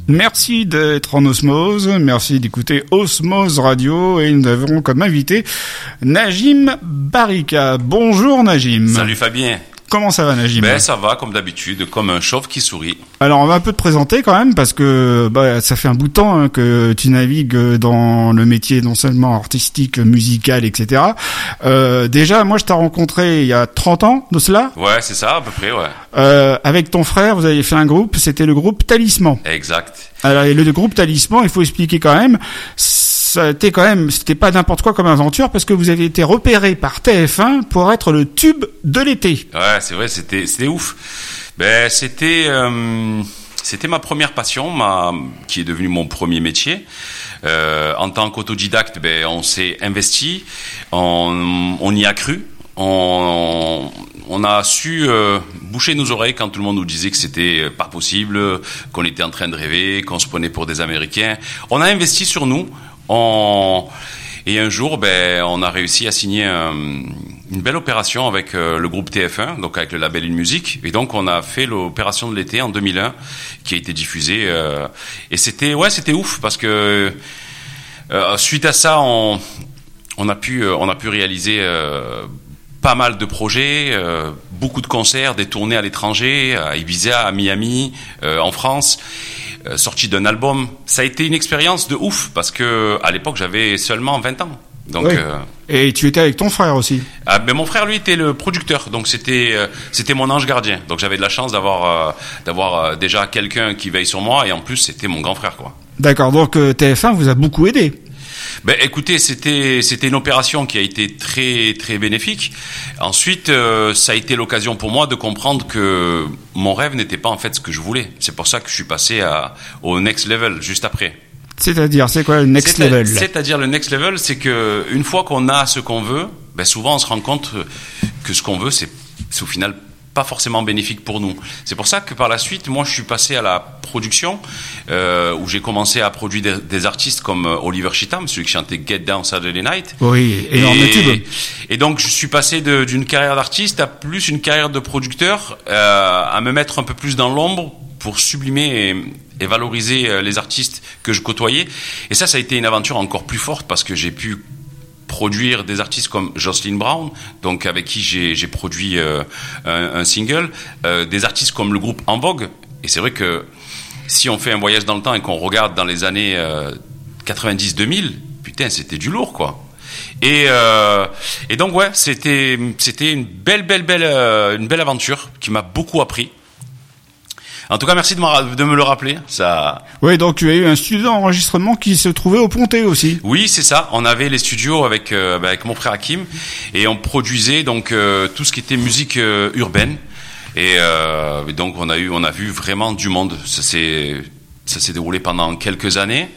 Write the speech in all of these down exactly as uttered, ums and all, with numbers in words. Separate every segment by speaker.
Speaker 1: Merci d'être en osmose, merci d'écouter Osmose Radio et nous avons comme invité Najim Barika. Bonjour Najim.
Speaker 2: Salut Fabien.
Speaker 1: Comment ça va Najim?
Speaker 2: Ben ça va comme d'habitude, comme un chauve qui sourit.
Speaker 1: Alors on va un peu te présenter quand même parce que bah, ça fait un bout de temps hein, que tu navigues dans le métier non seulement artistique, musical, et cetera. Euh, déjà moi je t'ai rencontré il y a trente ans de cela.
Speaker 2: Ouais c'est ça à peu près ouais.
Speaker 1: Euh, avec ton frère vous avez fait un groupe, c'était le groupe Talisman.
Speaker 2: Exact.
Speaker 1: Alors le groupe Talisman, il faut expliquer quand même, c'était quand même, c'était pas n'importe quoi comme aventure parce que vous avez été repéré par T F un pour être le tube de l'été.
Speaker 2: Ouais c'est vrai, c'était c'était ouf. Ben c'était euh, c'était ma première passion, ma qui est devenue mon premier métier. Euh, en tant qu'autodidacte, ben on s'est investi, on on y a cru. On, on a su euh, boucher nos oreilles quand tout le monde nous disait que c'était pas possible, qu'on était en train de rêver, qu'on se prenait pour des Américains. On a investi sur nous. On... Et un jour, ben, on a réussi à signer un, une belle opération avec euh, le groupe T F un, donc avec le label Une Musique. Et donc, on a fait l'opération de l'été en deux mille un, qui a été diffusée. Euh, et c'était, ouais, c'était ouf parce que euh, suite à ça, on, on a pu, on a pu réaliser. Euh, pas mal de projets, euh, beaucoup de concerts, des tournées à l'étranger, à Ibiza, à Miami, euh, en France, euh, sortie d'un album. Ça a été une expérience de ouf parce que à l'époque j'avais seulement vingt ans. Donc,
Speaker 1: oui.
Speaker 2: euh,
Speaker 1: et tu étais avec ton frère aussi.
Speaker 2: Ah, ben mon frère lui était le producteur, donc c'était euh, c'était mon ange gardien. Donc j'avais de la chance d'avoir euh, d'avoir euh, déjà quelqu'un qui veille sur moi et en plus c'était mon grand frère quoi.
Speaker 1: D'accord, donc euh, T F un vous a beaucoup aidé.
Speaker 2: Ben écoutez, c'était c'était une opération qui a été très très bénéfique. Ensuite, euh, ça a été l'occasion pour moi de comprendre que mon rêve n'était pas en fait ce que je voulais. C'est pour ça que je suis passé à au next level juste après.
Speaker 1: C'est-à-dire, c'est quoi le next
Speaker 2: c'est
Speaker 1: level?
Speaker 2: à, C'est-à-dire le next level, c'est que une fois qu'on a ce qu'on veut, ben souvent on se rend compte que ce qu'on veut, c'est, c'est au final pas forcément bénéfique pour nous. C'est pour ça que par la suite, moi, je suis passé à la production, euh, où j'ai commencé à produire des, des artistes comme Oliver Cheatham, celui qui chantait Get Down Saturday Night.
Speaker 1: Oui, énorme
Speaker 2: et,
Speaker 1: tube.
Speaker 2: Et donc, je suis passé de, d'une carrière d'artiste à plus une carrière de producteur, euh, à me mettre un peu plus dans l'ombre pour sublimer et, et valoriser les artistes que je côtoyais. Et ça, ça a été une aventure encore plus forte parce que j'ai pu produire des artistes comme Jocelyn Brown, donc avec qui j'ai, j'ai produit euh, un, un single, euh, des artistes comme le groupe En Vogue. Et c'est vrai que si on fait un voyage dans le temps et qu'on regarde dans les années euh, quatre-vingt-dix deux mille, putain, c'était du lourd, quoi. Et, euh, et donc ouais, c'était c'était une belle belle belle euh, une belle aventure qui m'a beaucoup appris. En tout cas, merci de, de me le rappeler. Ça.
Speaker 1: Oui, donc tu as eu un studio d'enregistrement qui se trouvait au Pontet aussi.
Speaker 2: Oui, c'est ça. On avait les studios avec euh, avec mon frère Hakim et on produisait donc euh, tout ce qui était musique euh, urbaine. Et, euh, et donc on a eu, on a vu vraiment du monde. Ça s'est ça s'est déroulé pendant quelques années.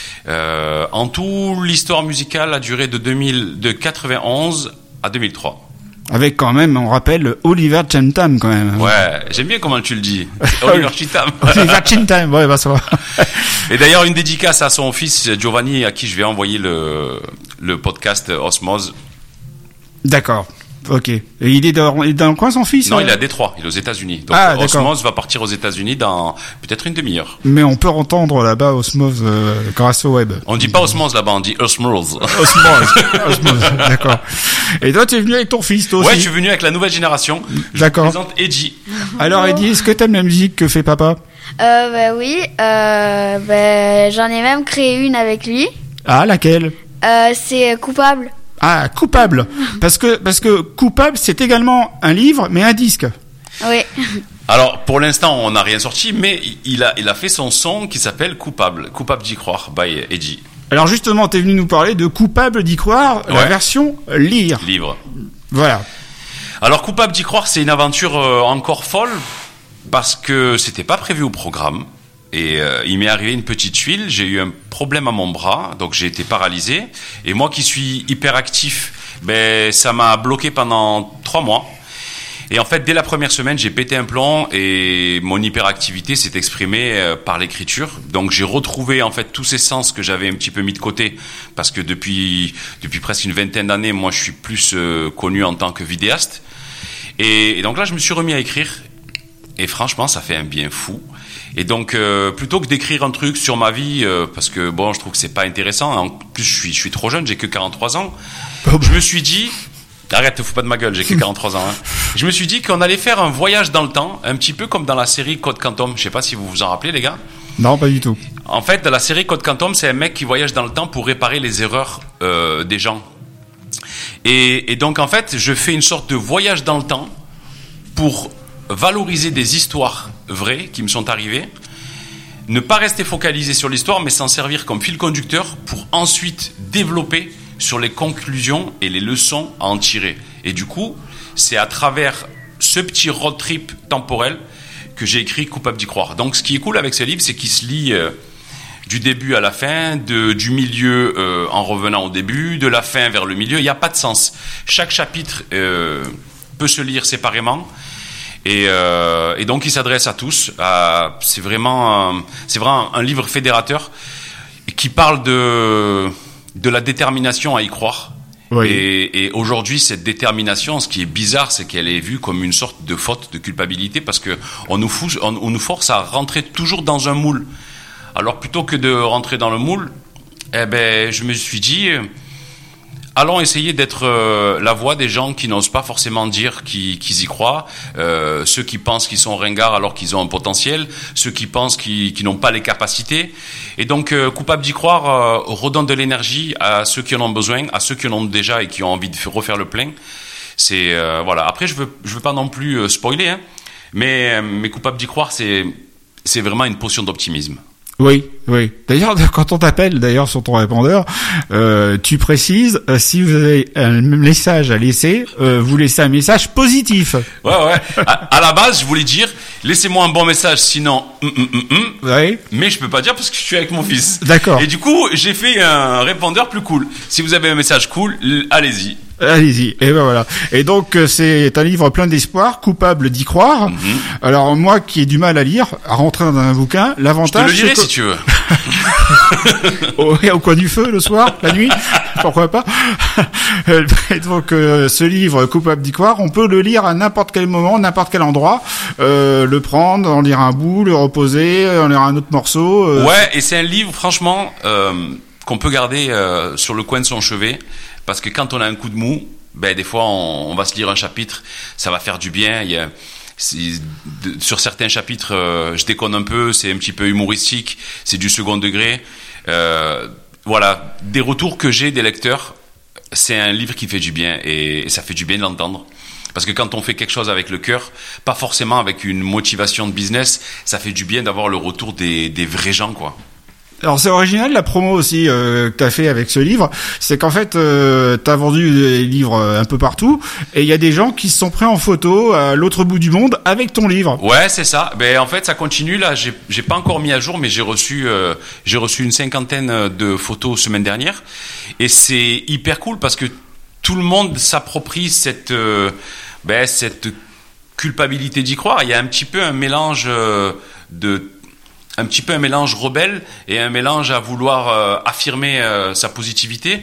Speaker 2: Euh, en tout, l'histoire musicale a duré de deux mille, de quatre-vingt-onze à deux mille trois.
Speaker 1: Avec quand même, on rappelle, Oliver Cheatham quand même.
Speaker 2: Ouais, j'aime bien comment tu le dis. Oliver Cheatham.
Speaker 1: Oliver Cheatham, ouais, bah ça va.
Speaker 2: Et d'ailleurs, une dédicace à son fils Giovanni, à qui je vais envoyer le, le podcast Osmose.
Speaker 1: D'accord. Ok. Et il est dans, il est dans le coin, son fils?
Speaker 2: Non,
Speaker 1: euh...
Speaker 2: il est à Détroit, il est aux États-Unis. Donc,
Speaker 1: ah,
Speaker 2: Osmose va partir aux États-Unis dans peut-être une demi-heure.
Speaker 1: Mais on peut entendre là-bas Osmose euh, grâce au web.
Speaker 2: On dit pas Osmose là-bas, on dit Osmose.
Speaker 1: Osmose. Osmose. D'accord. Et toi, tu es venu avec ton fils, toi aussi?
Speaker 2: Ouais, je suis venu avec la nouvelle génération. Je
Speaker 1: D'accord.
Speaker 2: vous présente Edgy.
Speaker 1: Alors, Eddy, est-ce que t'aimes la musique que fait papa?
Speaker 3: Euh, bah oui. Euh, bah, j'en ai même créé une avec lui.
Speaker 1: Ah, laquelle?
Speaker 3: Euh, c'est Coupable.
Speaker 1: Ah, Coupable. Parce que, parce que Coupable, c'est également un livre, mais un disque.
Speaker 3: Oui.
Speaker 2: Alors, pour l'instant, on n'a rien sorti, mais il a, il a fait son son qui s'appelle Coupable. Coupable d'y croire, by Edgy.
Speaker 1: Alors justement, t'es venu nous parler de Coupable d'y croire, ouais. La version lire.
Speaker 2: Livre.
Speaker 1: Voilà.
Speaker 2: Alors, Coupable d'y croire, c'est une aventure euh, encore folle, parce que c'était pas prévu au programme. Et euh, il m'est arrivé une petite tuile, j'ai eu un problème à mon bras, donc j'ai été paralysé. Et moi qui suis hyperactif, ben, ça m'a bloqué pendant trois mois. Et en fait, dès la première semaine, j'ai pété un plomb et mon hyperactivité s'est exprimée euh, par l'écriture. Donc j'ai retrouvé en fait tous ces sens que j'avais un petit peu mis de côté, parce que depuis, depuis presque une vingtaine d'années, moi je suis plus euh, connu en tant que vidéaste. Et, et donc là, je me suis remis à écrire. Et franchement, ça fait un bien fou. Et donc, euh, plutôt que d'écrire un truc sur ma vie, euh, parce que bon, je trouve que c'est pas intéressant. En plus, je suis, je suis trop jeune, j'ai que quarante-trois ans. Je me suis dit, arrête, te fous pas de ma gueule, j'ai que quarante-trois ans. Hein. Je me suis dit qu'on allait faire un voyage dans le temps, un petit peu comme dans la série Code Quantum. Je sais pas si vous vous en rappelez, les gars.
Speaker 1: Non, pas du tout.
Speaker 2: En fait, dans la série Code Quantum, c'est un mec qui voyage dans le temps pour réparer les erreurs euh, des gens. Et, et donc, en fait, je fais une sorte de voyage dans le temps pour valoriser des histoires vraies qui me sont arrivées, ne pas rester focalisé sur l'histoire, mais s'en servir comme fil conducteur pour ensuite développer sur les conclusions et les leçons à en tirer. Et du coup, c'est à travers ce petit road trip temporel que j'ai écrit Coupable d'y croire. Donc, ce qui est cool avec ce livre, c'est qu'il se lit euh, du début à la fin, de, du milieu euh, en revenant au début, de la fin vers le milieu. Il n'y a pas de sens. Chaque chapitre euh, peut se lire séparément. Et, euh, et donc, il s'adresse à tous. À, c'est vraiment, un, c'est vraiment un livre fédérateur qui parle de, de la détermination à y croire. Oui. Et, et aujourd'hui, cette détermination, ce qui est bizarre, c'est qu'elle est vue comme une sorte de faute, de culpabilité, parce que on nous, fout, on, on nous force à rentrer toujours dans un moule. Alors, plutôt que de rentrer dans le moule, eh ben, je me suis dit, allons essayer d'être euh, la voix des gens qui n'osent pas forcément dire qu'ils, qu'ils y croient, euh, ceux qui pensent qu'ils sont ringards alors qu'ils ont un potentiel, ceux qui pensent qu'ils, qu'ils n'ont pas les capacités. Et donc, euh, Coupable d'y croire euh, redonne de l'énergie à ceux qui en ont besoin, à ceux qui en ont déjà et qui ont envie de refaire le plein. C'est euh, voilà. Après, je veux je veux pas non plus euh, spoiler, hein, mais mais Coupable d'y croire, c'est c'est vraiment une potion d'optimisme.
Speaker 1: Oui, oui. D'ailleurs, quand on t'appelle, d'ailleurs, sur ton répondeur, euh, tu précises, euh, si vous avez un message à laisser, euh, vous laissez un message positif.
Speaker 2: Ouais, ouais. À, à la base, je voulais dire, laissez-moi un bon message, sinon, hum, hum, hum, hum.
Speaker 1: Oui.
Speaker 2: Mais je peux pas dire parce que je suis avec mon fils.
Speaker 1: D'accord.
Speaker 2: Et du coup, j'ai fait un répondeur plus cool. Si vous avez un message cool, allez-y.
Speaker 1: Allez-y. Et ben voilà. Et donc c'est un livre plein d'espoir, Coupable d'y croire. Mm-hmm. Alors moi qui ai du mal à lire, à rentrer dans un bouquin, l'avantage.
Speaker 2: Je te le lirai
Speaker 1: c'est que...
Speaker 2: si tu veux.
Speaker 1: au, au coin du feu le soir, la nuit, pourquoi pas. Et donc euh, ce livre Coupable d'y croire, on peut le lire à n'importe quel moment, n'importe quel endroit, euh, le prendre, en lire un bout, le reposer, en lire un autre morceau. Euh...
Speaker 2: Ouais, et c'est un livre franchement euh, qu'on peut garder euh, sur le coin de son chevet. Parce que quand on a un coup de mou, ben des fois on, on va se lire un chapitre, ça va faire du bien. Il y a, de, sur certains chapitres, euh, je déconne un peu, c'est un petit peu humoristique, c'est du second degré. Euh, voilà, des retours que j'ai des lecteurs, c'est un livre qui fait du bien et, et ça fait du bien de l'entendre. Parce que quand on fait quelque chose avec le cœur, pas forcément avec une motivation de business, ça fait du bien d'avoir le retour des, des vrais gens, quoi.
Speaker 1: Alors c'est original la promo aussi euh, que t'as fait avec ce livre, c'est qu'en fait euh, t'as vendu des livres un peu partout et il y a des gens qui se sont pris en photo à l'autre bout du monde avec ton livre.
Speaker 2: Ouais, c'est ça. Ben en fait ça continue là. J'ai j'ai pas encore mis à jour, mais j'ai reçu euh, j'ai reçu une cinquantaine de photos semaine dernière et c'est hyper cool parce que tout le monde s'approprie cette euh, ben cette culpabilité d'y croire. Il y a un petit peu un mélange euh, de un petit peu un mélange rebelle et un mélange à vouloir euh, affirmer euh, sa positivité.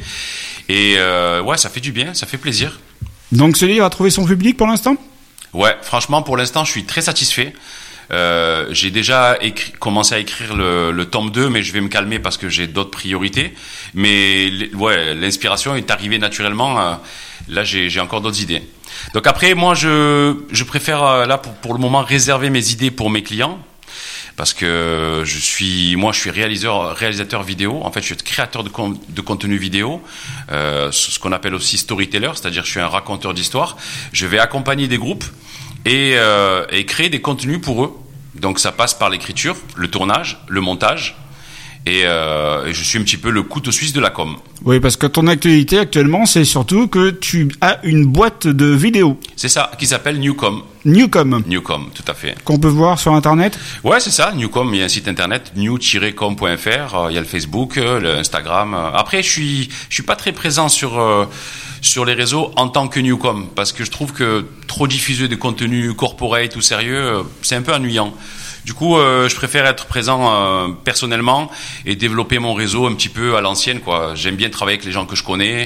Speaker 2: Et euh, ouais, ça fait du bien, ça fait plaisir.
Speaker 1: Donc ce livre a trouvé son public pour l'instant ?
Speaker 2: Ouais, franchement, pour l'instant, je suis très satisfait. Euh, j'ai déjà écrit, commencé à écrire le, le tome deux, mais je vais me calmer parce que j'ai d'autres priorités. Mais ouais, l'inspiration est arrivée naturellement. Euh, là, j'ai, j'ai encore d'autres idées. Donc après, moi, je, je préfère, euh, là, pour, pour le moment, réserver mes idées pour mes clients. Parce que je suis, moi, je suis réalisateur, réalisateur vidéo. En fait, je suis créateur de, con, de contenu vidéo, euh, ce qu'on appelle aussi storyteller, c'est-à-dire je suis un raconteur d'histoire. Je vais accompagner des groupes et, euh, et créer des contenus pour eux. Donc, ça passe par l'écriture, le tournage, le montage. Et, euh, et je suis un petit peu le couteau suisse de la com.
Speaker 1: Oui, parce que ton actualité actuellement, c'est surtout que tu as une boîte de vidéos.
Speaker 2: C'est ça, qui s'appelle Newcom.
Speaker 1: Newcom.
Speaker 2: Newcom, tout à fait.
Speaker 1: Qu'on peut voir sur Internet.
Speaker 2: Ouais, c'est ça, Newcom. Il y a un site internet, new tiret com point f r. Il y a le Facebook, le Instagram. Après, je suis, je suis pas très présent sur euh, sur les réseaux en tant que Newcom, parce que je trouve que trop diffuser des contenus corporate ou sérieux, c'est un peu ennuyant. Du coup, euh, je préfère être présent euh, personnellement et développer mon réseau un petit peu à l'ancienne, quoi. J'aime bien travailler avec les gens que je connais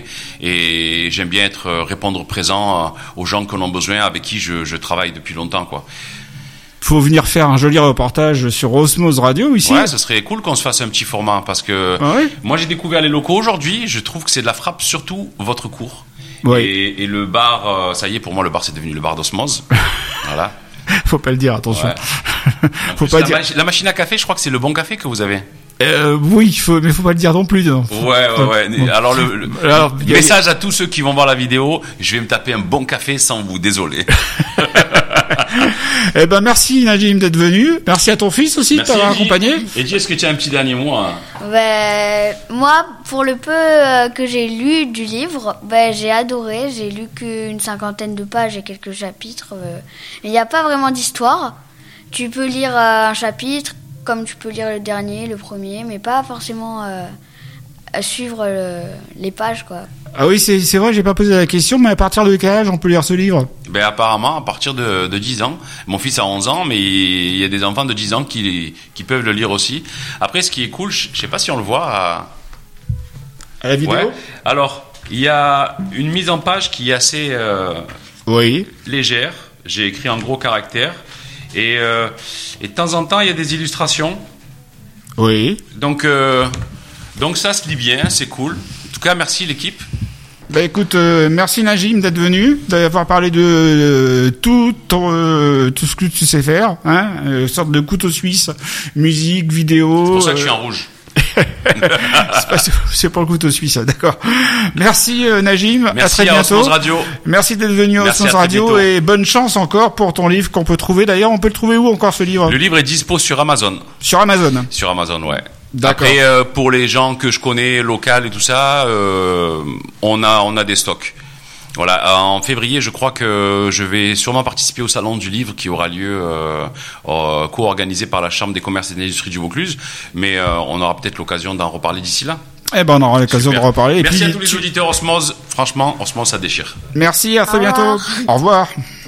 Speaker 2: et j'aime bien être euh, répondre présent euh, aux gens qui en ont besoin, avec qui je, je travaille depuis longtemps, quoi.
Speaker 1: faut venir faire un joli reportage sur Osmose Radio ici.
Speaker 2: Ouais, ce serait cool qu'on se fasse un petit format parce que
Speaker 1: Ah ouais.
Speaker 2: moi j'ai découvert les locaux aujourd'hui. Je trouve que c'est de la frappe, surtout votre cours.
Speaker 1: Ouais.
Speaker 2: Et, et le bar, euh, ça y est, pour moi le bar c'est devenu le bar d'Osmose. Voilà.
Speaker 1: Faut pas le dire, attention.
Speaker 2: Ouais. En
Speaker 1: Faut
Speaker 2: plus,
Speaker 1: pas
Speaker 2: la,
Speaker 1: dire.
Speaker 2: ma- la machine à café, je crois que c'est le bon café que vous avez.
Speaker 1: Euh, oui, faut, mais faut pas le dire non plus. Non.
Speaker 2: Ouais, ouais, ouais.
Speaker 1: Bon.
Speaker 2: Alors le, le-
Speaker 1: Alors,
Speaker 2: le
Speaker 1: y a-
Speaker 2: message à tous ceux qui vont voir la vidéo, je vais me taper un bon café sans vous, désolé.
Speaker 1: Eh ben, merci Najim d'être venu. Merci à ton fils aussi de t'avoir
Speaker 2: Eddie.
Speaker 1: accompagné.
Speaker 2: Eddie, est-ce que tu as un petit dernier mot hein
Speaker 3: Ben, moi, pour le peu euh, que j'ai lu du livre, ben, j'ai adoré. J'ai lu qu'une cinquantaine de pages et quelques chapitres. euh, mais il n'y a pas vraiment d'histoire. Tu peux lire euh, un chapitre, comme tu peux lire le dernier, le premier, mais pas forcément euh, à suivre le- les pages, quoi.
Speaker 1: Ah oui, c'est c'est vrai, j'ai pas posé la question, mais à partir de quel âge on peut lire ce livre?
Speaker 2: Ben apparemment, à partir de, de dix ans. Mon fils a onze ans, mais il y a des enfants de dix ans qui, qui peuvent le lire aussi. Après, ce qui est cool, je je sais pas si on le voit... à-
Speaker 1: À la vidéo?
Speaker 2: Ouais. Alors, il y a une mise en page qui est assez euh,
Speaker 1: Oui.
Speaker 2: légère. J'ai écrit en gros caractères. Et, euh, et de temps en temps, il y a des illustrations.
Speaker 1: Oui.
Speaker 2: Donc, euh, donc ça se lit bien, c'est cool. En tout cas, merci l'équipe.
Speaker 1: Bah écoute, euh, merci Najim d'être venu, d'avoir parlé de euh, tout ton, euh, tout ce que tu sais faire, hein, euh, sorte de couteau suisse, musique, vidéo.
Speaker 2: C'est pour ça que je suis
Speaker 1: euh,
Speaker 2: en rouge.
Speaker 1: c'est pas, c'est pas le couteau suisse, d'accord. Merci euh, Najim,
Speaker 2: Merci
Speaker 1: à très
Speaker 2: à
Speaker 1: bientôt.
Speaker 2: Osmose Radio.
Speaker 1: Merci d'être venu à
Speaker 2: Merci,
Speaker 1: Osmose
Speaker 2: à très
Speaker 1: Radio
Speaker 2: bientôt.
Speaker 1: et bonne chance encore pour ton livre qu'on peut trouver. D'ailleurs, on peut le trouver où encore ce livre?
Speaker 2: Le livre est dispo sur Amazon.
Speaker 1: Sur Amazon.
Speaker 2: Sur Amazon, ouais.
Speaker 1: D'accord.
Speaker 2: Après, euh, pour les gens que je connais, local et tout ça, euh, on a on a des stocks. Voilà, en février, je crois que je vais sûrement participer au salon du livre qui aura lieu, euh, euh, co-organisé par la Chambre des commerces et de l'industrie du Vaucluse. Mais euh, on aura peut-être l'occasion d'en reparler d'ici là.
Speaker 1: Eh ben, on aura l'occasion de
Speaker 2: Super.
Speaker 1: reparler. Et
Speaker 2: Merci
Speaker 1: puis,
Speaker 2: à tous les
Speaker 1: tu-
Speaker 2: auditeurs Osmose. Franchement, Osmose, ça déchire.
Speaker 1: Merci, à très
Speaker 3: Au
Speaker 1: bientôt.
Speaker 3: revoir.
Speaker 1: Au revoir.